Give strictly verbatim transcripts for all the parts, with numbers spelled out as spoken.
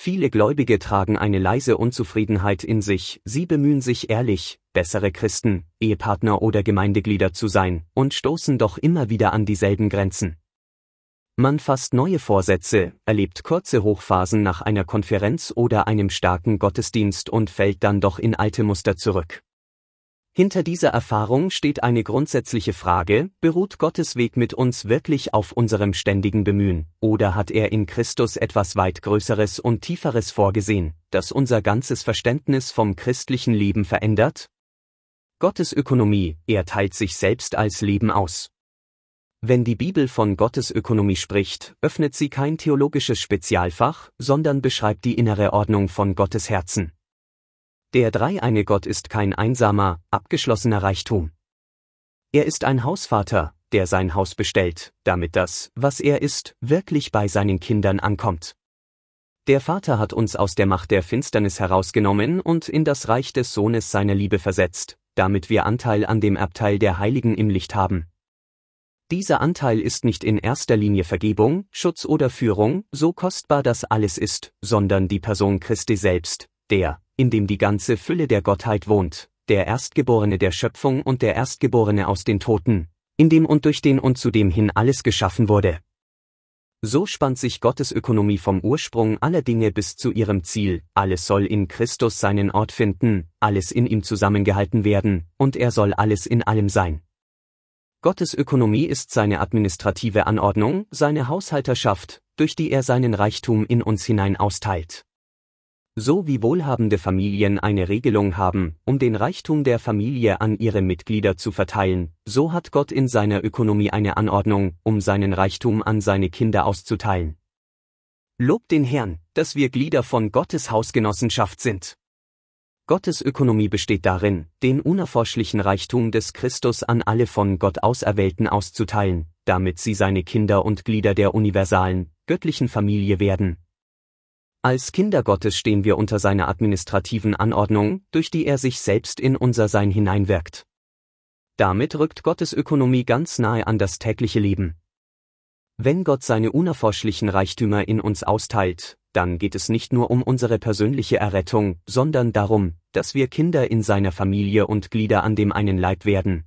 Viele Gläubige tragen eine leise Unzufriedenheit in sich, sie bemühen sich ehrlich, bessere Christen, Ehepartner oder Gemeindeglieder zu sein, und stoßen doch immer wieder an dieselben Grenzen. Man fasst neue Vorsätze, erlebt kurze Hochphasen nach einer Konferenz oder einem starken Gottesdienst und fällt dann doch in alte Muster zurück. Hinter dieser Erfahrung steht eine grundsätzliche Frage: Beruht Gottes Weg mit uns wirklich auf unserem ständigen Bemühen, oder hat er in Christus etwas weit Größeres und Tieferes vorgesehen, das unser ganzes Verständnis vom christlichen Leben verändert? Gottes Ökonomie, er teilt sich selbst als Leben aus. Wenn die Bibel von Gottes Ökonomie spricht, öffnet sie kein theologisches Spezialfach, sondern beschreibt die innere Ordnung von Gottes Herzen. Der dreieine Gott ist kein einsamer, abgeschlossener Reichtum. Er ist ein Hausvater, der sein Haus bestellt, damit das, was er ist, wirklich bei seinen Kindern ankommt. Der Vater hat uns aus der Macht der Finsternis herausgenommen und in das Reich des Sohnes seiner Liebe versetzt, damit wir Anteil an dem Erbteil der Heiligen im Licht haben. Dieser Anteil ist nicht in erster Linie Vergebung, Schutz oder Führung, so kostbar das alles ist, sondern die Person Christi selbst, der, in dem die ganze Fülle der Gottheit wohnt, der Erstgeborene der Schöpfung und der Erstgeborene aus den Toten, in dem und durch den und zu dem hin alles geschaffen wurde. So spannt sich Gottes Ökonomie vom Ursprung aller Dinge bis zu ihrem Ziel: Alles soll in Christus seinen Ort finden, alles in ihm zusammengehalten werden, und er soll alles in allem sein. Gottes Ökonomie ist seine administrative Anordnung, seine Haushalterschaft, durch die er seinen Reichtum in uns hinein austeilt. So wie wohlhabende Familien eine Regelung haben, um den Reichtum der Familie an ihre Mitglieder zu verteilen, so hat Gott in seiner Ökonomie eine Anordnung, um seinen Reichtum an seine Kinder auszuteilen. Lobt den Herrn, dass wir Glieder von Gottes Hausgenossenschaft sind. Gottes Ökonomie besteht darin, den unerforschlichen Reichtum des Christus an alle von Gott Auserwählten auszuteilen, damit sie seine Kinder und Glieder der universalen, göttlichen Familie werden. Als Kinder Gottes stehen wir unter seiner administrativen Anordnung, durch die er sich selbst in unser Sein hineinwirkt. Damit rückt Gottes Ökonomie ganz nahe an das tägliche Leben. Wenn Gott seine unerforschlichen Reichtümer in uns austeilt, dann geht es nicht nur um unsere persönliche Errettung, sondern darum, dass wir Kinder in seiner Familie und Glieder an dem einen Leib werden.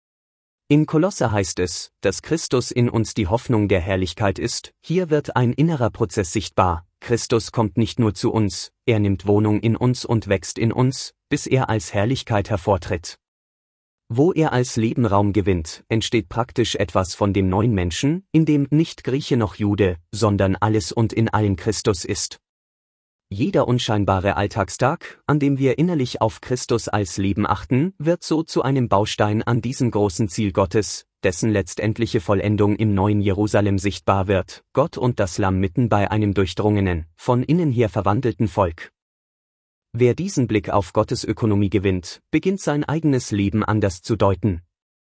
In Kolosser heißt es, dass Christus in uns die Hoffnung der Herrlichkeit ist. Hier wird ein innerer Prozess sichtbar: Christus kommt nicht nur zu uns, er nimmt Wohnung in uns und wächst in uns, bis er als Herrlichkeit hervortritt. Wo er als Leben Raum gewinnt, entsteht praktisch etwas von dem neuen Menschen, in dem nicht Grieche noch Jude, sondern alles und in allen Christus ist. Jeder unscheinbare Alltagstag, an dem wir innerlich auf Christus als Leben achten, wird so zu einem Baustein an diesem großen Ziel Gottes, dessen letztendliche Vollendung im neuen Jerusalem sichtbar wird: Gott und das Lamm mitten bei einem durchdrungenen, von innen her verwandelten Volk. Wer diesen Blick auf Gottes Ökonomie gewinnt, beginnt sein eigenes Leben anders zu deuten.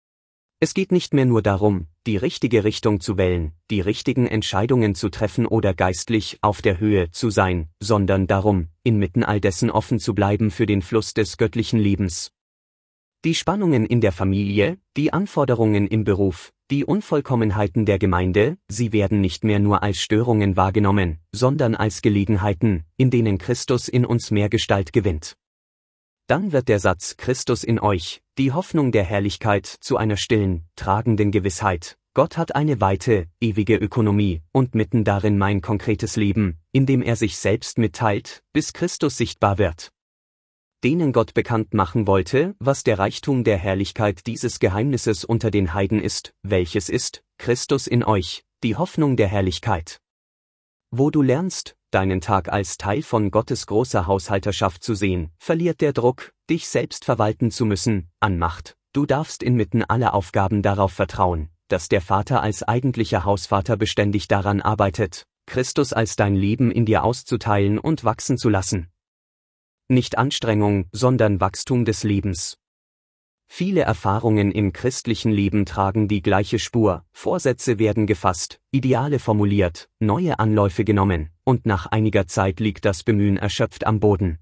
Es geht nicht mehr nur darum, die richtige Richtung zu wählen, die richtigen Entscheidungen zu treffen oder geistlich auf der Höhe zu sein, sondern darum, inmitten all dessen offen zu bleiben für den Fluss des göttlichen Lebens. Die Spannungen in der Familie, die Anforderungen im Beruf, die Unvollkommenheiten der Gemeinde, sie werden nicht mehr nur als Störungen wahrgenommen, sondern als Gelegenheiten, in denen Christus in uns mehr Gestalt gewinnt. Dann wird der Satz Christus in euch, die Hoffnung der Herrlichkeit, zu einer stillen, tragenden Gewissheit: Gott hat eine weite, ewige Ökonomie, und mitten darin mein konkretes Leben, in dem er sich selbst mitteilt, bis Christus sichtbar wird. Denen Gott bekannt machen wollte, was der Reichtum der Herrlichkeit dieses Geheimnisses unter den Heiden ist, welches ist: Christus in euch, die Hoffnung der Herrlichkeit. Wo du lernst, deinen Tag als Teil von Gottes großer Haushalterschaft zu sehen, verliert der Druck, dich selbst verwalten zu müssen, an Macht. Du darfst inmitten aller Aufgaben darauf vertrauen, dass der Vater als eigentlicher Hausvater beständig daran arbeitet, Christus als dein Leben in dir auszuteilen und wachsen zu lassen. Nicht Anstrengung, sondern Wachstum des Lebens. Viele Erfahrungen im christlichen Leben tragen die gleiche Spur: Vorsätze werden gefasst, Ideale formuliert, neue Anläufe genommen, und nach einiger Zeit liegt das Bemühen erschöpft am Boden.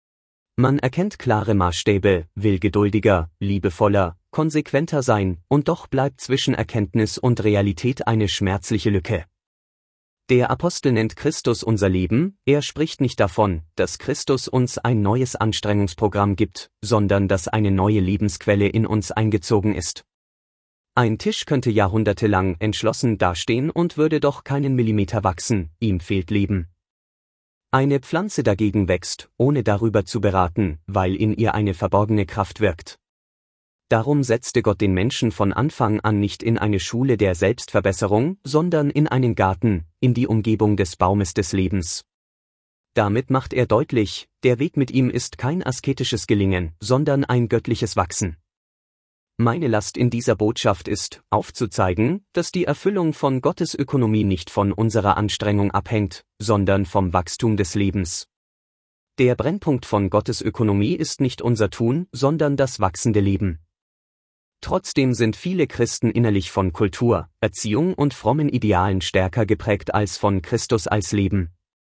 Man erkennt klare Maßstäbe, will geduldiger, liebevoller, konsequenter sein, und doch bleibt zwischen Erkenntnis und Realität eine schmerzliche Lücke. Der Apostel nennt Christus unser Leben, er spricht nicht davon, dass Christus uns ein neues Anstrengungsprogramm gibt, sondern dass eine neue Lebensquelle in uns eingezogen ist. Ein Tisch könnte jahrhundertelang entschlossen dastehen und würde doch keinen Millimeter wachsen, ihm fehlt Leben. Eine Pflanze dagegen wächst, ohne darüber zu beraten, weil in ihr eine verborgene Kraft wirkt. Darum setzte Gott den Menschen von Anfang an nicht in eine Schule der Selbstverbesserung, sondern in einen Garten, in die Umgebung des Baumes des Lebens. Damit macht er deutlich, der Weg mit ihm ist kein asketisches Gelingen, sondern ein göttliches Wachsen. Meine Last in dieser Botschaft ist, aufzuzeigen, dass die Erfüllung von Gottes Ökonomie nicht von unserer Anstrengung abhängt, sondern vom Wachstum des Lebens. Der Brennpunkt von Gottes Ökonomie ist nicht unser Tun, sondern das wachsende Leben. Trotzdem sind viele Christen innerlich von Kultur, Erziehung und frommen Idealen stärker geprägt als von Christus als Leben.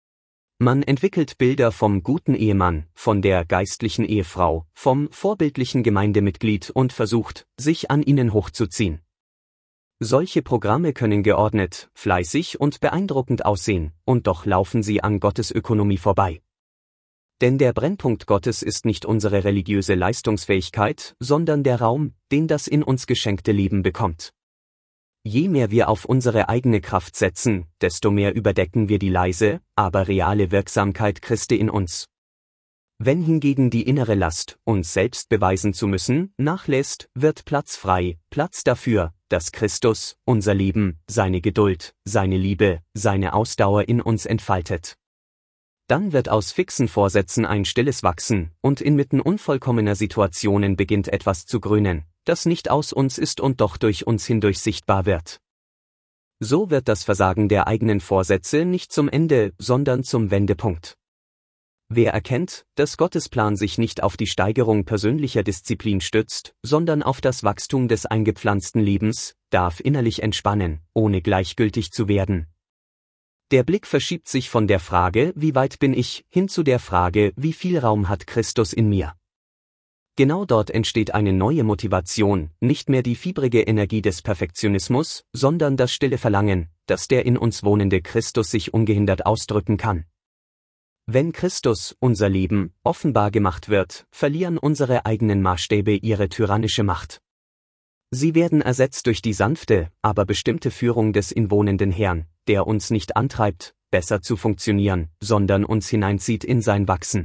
Man entwickelt Bilder vom guten Ehemann, von der geistlichen Ehefrau, vom vorbildlichen Gemeindemitglied und versucht, sich an ihnen hochzuziehen. Solche Programme können geordnet, fleißig und beeindruckend aussehen, und doch laufen sie an Gottes Ökonomie vorbei. Denn der Brennpunkt Gottes ist nicht unsere religiöse Leistungsfähigkeit, sondern der Raum, den das in uns geschenkte Leben bekommt. Je mehr wir auf unsere eigene Kraft setzen, desto mehr überdecken wir die leise, aber reale Wirksamkeit Christi in uns. Wenn hingegen die innere Last, uns selbst beweisen zu müssen, nachlässt, wird Platz frei, Platz dafür, dass Christus, unser Leben, seine Geduld, seine Liebe, seine Ausdauer in uns entfaltet. Dann wird aus fixen Vorsätzen ein stilles Wachsen, und inmitten unvollkommener Situationen beginnt etwas zu grünen, das nicht aus uns ist und doch durch uns hindurch sichtbar wird. So wird das Versagen der eigenen Vorsätze nicht zum Ende, sondern zum Wendepunkt. Wer erkennt, dass Gottes Plan sich nicht auf die Steigerung persönlicher Disziplin stützt, sondern auf das Wachstum des eingepflanzten Lebens, darf innerlich entspannen, ohne gleichgültig zu werden. Der Blick verschiebt sich von der Frage, wie weit bin ich, hin zu der Frage, wie viel Raum hat Christus in mir. Genau dort entsteht eine neue Motivation, nicht mehr die fiebrige Energie des Perfektionismus, sondern das stille Verlangen, dass der in uns wohnende Christus sich ungehindert ausdrücken kann. Wenn Christus, unser Leben, offenbar gemacht wird, verlieren unsere eigenen Maßstäbe ihre tyrannische Macht. Sie werden ersetzt durch die sanfte, aber bestimmte Führung des inwohnenden Herrn, der uns nicht antreibt, besser zu funktionieren, sondern uns hineinzieht in sein Wachsen.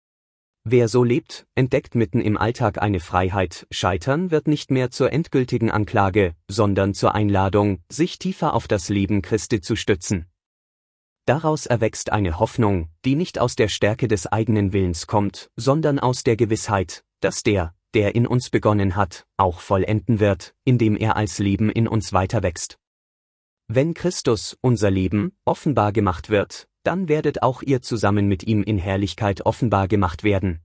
Wer so lebt, entdeckt mitten im Alltag eine Freiheit, Scheitern wird nicht mehr zur endgültigen Anklage, sondern zur Einladung, sich tiefer auf das Leben Christi zu stützen. Daraus erwächst eine Hoffnung, die nicht aus der Stärke des eigenen Willens kommt, sondern aus der Gewissheit, dass der, der in uns begonnen hat, auch vollenden wird, indem er als Leben in uns weiter wächst. Wenn Christus, unser Leben, offenbar gemacht wird, dann werdet auch ihr zusammen mit ihm in Herrlichkeit offenbar gemacht werden.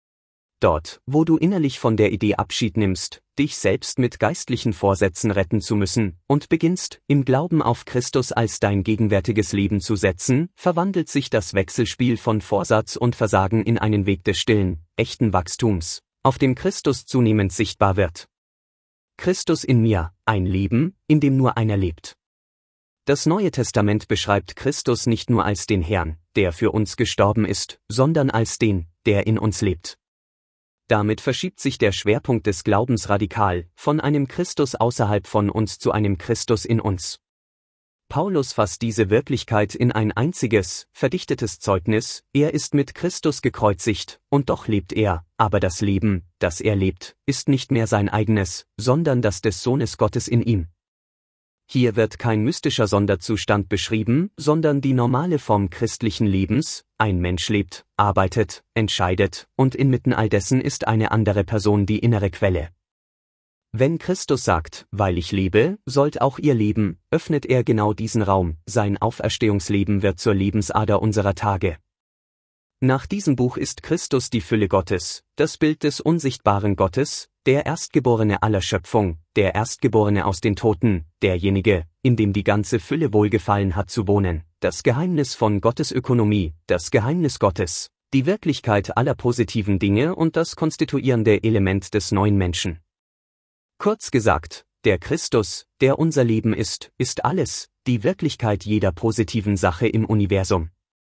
Dort, wo du innerlich von der Idee Abschied nimmst, dich selbst mit geistlichen Vorsätzen retten zu müssen, und beginnst, im Glauben auf Christus als dein gegenwärtiges Leben zu setzen, verwandelt sich das Wechselspiel von Vorsatz und Versagen in einen Weg des stillen, echten Wachstums, auf dem Christus zunehmend sichtbar wird. Christus in mir, ein Leben, in dem nur einer lebt. Das Neue Testament beschreibt Christus nicht nur als den Herrn, der für uns gestorben ist, sondern als den, der in uns lebt. Damit verschiebt sich der Schwerpunkt des Glaubens radikal, von einem Christus außerhalb von uns zu einem Christus in uns. Paulus fasst diese Wirklichkeit in ein einziges, verdichtetes Zeugnis: Er ist mit Christus gekreuzigt, und doch lebt er, aber das Leben, das er lebt, ist nicht mehr sein eigenes, sondern das des Sohnes Gottes in ihm. Hier wird kein mystischer Sonderzustand beschrieben, sondern die normale Form christlichen Lebens: Ein Mensch lebt, arbeitet, entscheidet, und inmitten all dessen ist eine andere Person die innere Quelle. Wenn Christus sagt, weil ich lebe, sollt auch ihr leben, öffnet er genau diesen Raum, sein Auferstehungsleben wird zur Lebensader unserer Tage. Nach diesem Buch ist Christus die Fülle Gottes, das Bild des unsichtbaren Gottes, der Erstgeborene aller Schöpfung, der Erstgeborene aus den Toten, derjenige, in dem die ganze Fülle wohlgefallen hat zu wohnen, das Geheimnis von Gottes Ökonomie, das Geheimnis Gottes, die Wirklichkeit aller positiven Dinge und das konstituierende Element des neuen Menschen. Kurz gesagt, der Christus, der unser Leben ist, ist alles, die Wirklichkeit jeder positiven Sache im Universum.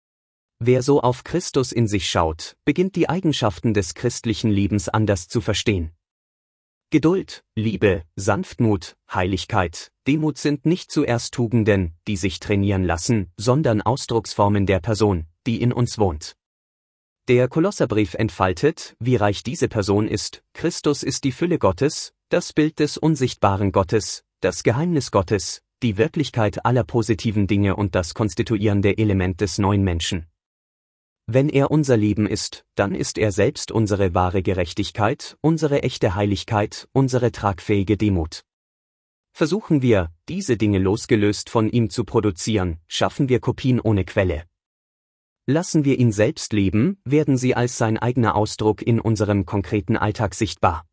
Wer so auf Christus in sich schaut, beginnt die Eigenschaften des christlichen Lebens anders zu verstehen. Geduld, Liebe, Sanftmut, Heiligkeit, Demut sind nicht zuerst Tugenden, die sich trainieren lassen, sondern Ausdrucksformen der Person, die in uns wohnt. Der Kolosserbrief entfaltet, wie reich diese Person ist. Christus ist die Fülle Gottes, das Bild des unsichtbaren Gottes, das Geheimnis Gottes, die Wirklichkeit aller positiven Dinge und das konstituierende Element des neuen Menschen. Wenn er unser Leben ist, dann ist er selbst unsere wahre Gerechtigkeit, unsere echte Heiligkeit, unsere tragfähige Demut. Versuchen wir, diese Dinge losgelöst von ihm zu produzieren, schaffen wir Kopien ohne Quelle. Lassen wir ihn selbst leben, werden sie als sein eigener Ausdruck in unserem konkreten Alltag sichtbar.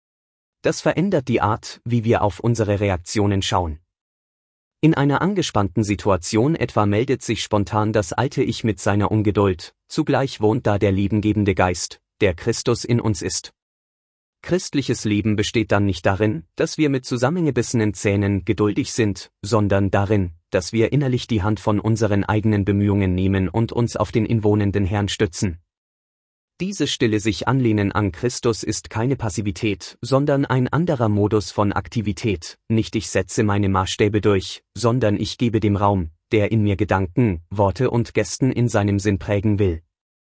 Das verändert die Art, wie wir auf unsere Reaktionen schauen. In einer angespannten Situation etwa meldet sich spontan das alte Ich mit seiner Ungeduld, zugleich wohnt da der lebengebende Geist, der Christus in uns ist. Christliches Leben besteht dann nicht darin, dass wir mit zusammengebissenen Zähnen geduldig sind, sondern darin, dass wir innerlich die Hand von unseren eigenen Bemühungen nehmen und uns auf den inwohnenden Herrn stützen. Dieses stille sich Anlehnen an Christus ist keine Passivität, sondern ein anderer Modus von Aktivität. Nicht ich setze meine Maßstäbe durch, sondern ich gebe dem Raum, der in mir Gedanken, Worte und Gesten in seinem Sinn prägen will.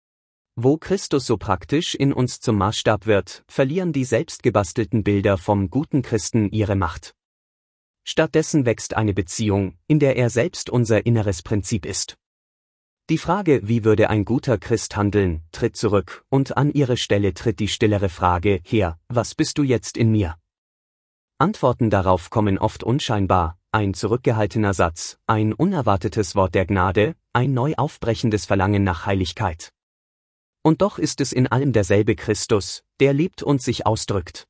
Wo Christus so praktisch in uns zum Maßstab wird, verlieren die selbstgebastelten Bilder vom guten Christen ihre Macht. Stattdessen wächst eine Beziehung, in der er selbst unser inneres Prinzip ist. Die Frage, wie würde ein guter Christ handeln, tritt zurück, und an ihre Stelle tritt die stillere Frage, Herr, was bist du jetzt in mir? Antworten darauf kommen oft unscheinbar, ein zurückgehaltener Satz, ein unerwartetes Wort der Gnade, ein neu aufbrechendes Verlangen nach Heiligkeit. Und doch ist es in allem derselbe Christus, der lebt und sich ausdrückt.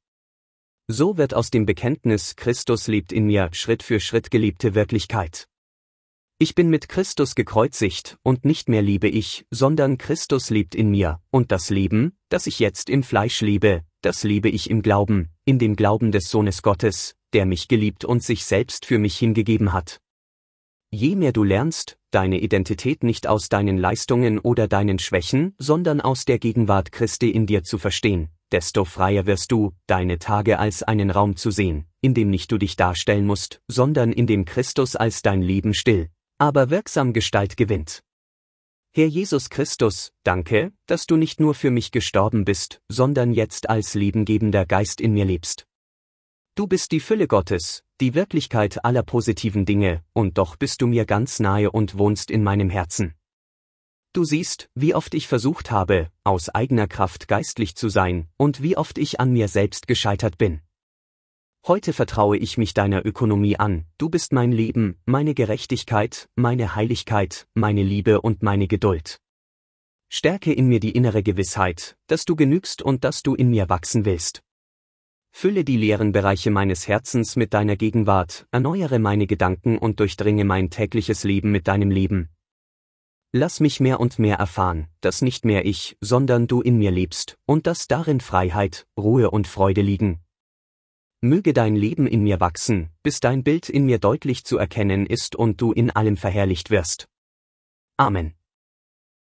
So wird aus dem Bekenntnis Christus lebt in mir Schritt für Schritt gelebte Wirklichkeit. Ich bin mit Christus gekreuzigt, und nicht mehr lebe ich, sondern Christus lebt in mir, und das Leben, das ich jetzt im Fleisch lebe, das lebe ich im Glauben, in dem Glauben des Sohnes Gottes, der mich geliebt und sich selbst für mich hingegeben hat. Je mehr du lernst, deine Identität nicht aus deinen Leistungen oder deinen Schwächen, sondern aus der Gegenwart Christi in dir zu verstehen, desto freier wirst du, deine Tage als einen Raum zu sehen, in dem nicht du dich darstellen musst, sondern in dem Christus als dein Leben still, aber wirksam Gestalt gewinnt. Herr Jesus Christus, danke, dass du nicht nur für mich gestorben bist, sondern jetzt als lebengebender Geist in mir lebst. Du bist die Fülle Gottes, die Wirklichkeit aller positiven Dinge, und doch bist du mir ganz nahe und wohnst in meinem Herzen. Du siehst, wie oft ich versucht habe, aus eigener Kraft geistlich zu sein, und wie oft ich an mir selbst gescheitert bin. Heute vertraue ich mich deiner Ökonomie an, du bist mein Leben, meine Gerechtigkeit, meine Heiligkeit, meine Liebe und meine Geduld. Stärke in mir die innere Gewissheit, dass du genügst und dass du in mir wachsen willst. Fülle die leeren Bereiche meines Herzens mit deiner Gegenwart, erneuere meine Gedanken und durchdringe mein tägliches Leben mit deinem Leben. Lass mich mehr und mehr erfahren, dass nicht mehr ich, sondern du in mir lebst, und dass darin Freiheit, Ruhe und Freude liegen. Möge dein Leben in mir wachsen, bis dein Bild in mir deutlich zu erkennen ist und du in allem verherrlicht wirst. Amen.